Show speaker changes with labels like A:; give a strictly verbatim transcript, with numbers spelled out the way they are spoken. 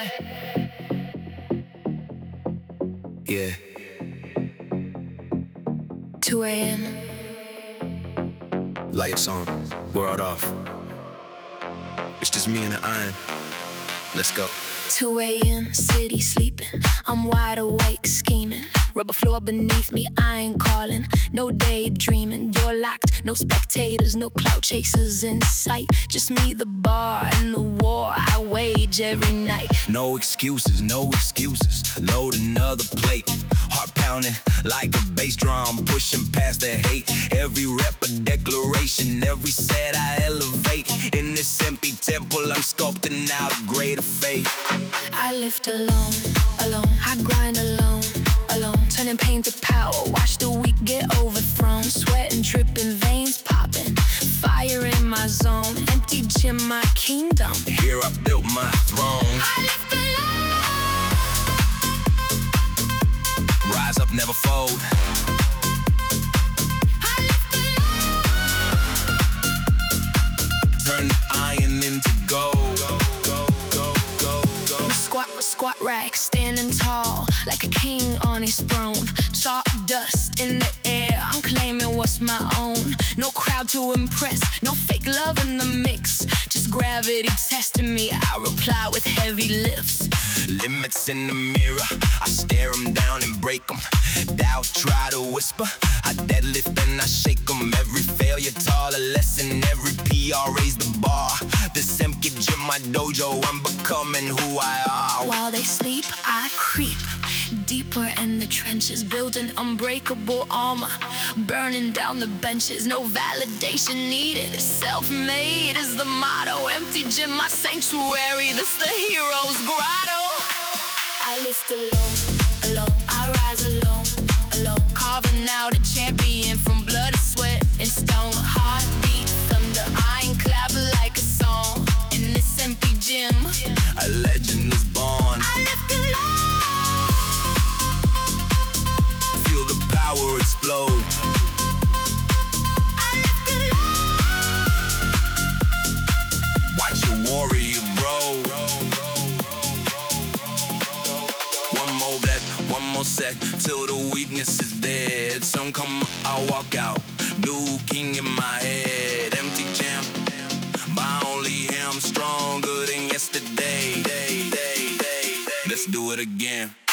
A: Yeah.
B: two a.m.
A: Lights on, world off. It's just me and the iron. Let's go.
B: two a.m. city sleeping. I'm wide awake scheming. Rubber floor beneath me, I ain't calling. No daydreaming, door locked. No spectators, no cloud chasers in sight. Just me, the bar, and the war I wage every night.
A: No excuses, no excuses. Load another plate. Heart pounding like a bass drum, pushing past the hate. Every rep a declaration, every set I elevate. In this empty temple, I'm sculpting out a greater faith.
B: I lift alone, alone. I grind alone, alone. Turning pain to power, watch the weak get overthrown. Sweating, dripping, veins popping. Fire in my zone, empty gym, my kingdom.
A: Here I built my throne.
B: I lift alone.
A: Rise up, never fold.
B: I lift alone.
A: Turn the iron into gold. Go, go, go, go.
B: Squat, squat rack, standing tall like a king on his throne. Chalk dust in the air, I'm claiming what's my own. No crowd to impress, no fake love in the mix. Just gravity testing me, I reply with heavy lifts.
A: Limits in the mirror, I stare them down and break them. Doubt try to whisper, I deadlift and I shake them. Every failure taught a lesson, every P R raised the bar. The Semke gym, my dojo, I'm becoming who I are.
B: While they sleep, I creep deeper in the trenches, building unbreakable armor, burning down the benches. No validation needed, self-made is the motto. Empty gym, my sanctuary, this the hero's grotto. I lift alone, alone, I rise alone, alone. Carving out a champion from blood, sweat, and stone. Heartbeat, thunder, ironclad like a song. In this empty gym,
A: A legend was born.
B: I lift alone.
A: Feel the power explode.
B: I lift alone.
A: Watch your warrior grow. One more breath, one more sec, till the weakness is dead. Some come, I walk out. New king in my head. Empty gym, my only him stronger than yesterday. Day, day, day, day. Let's do it again.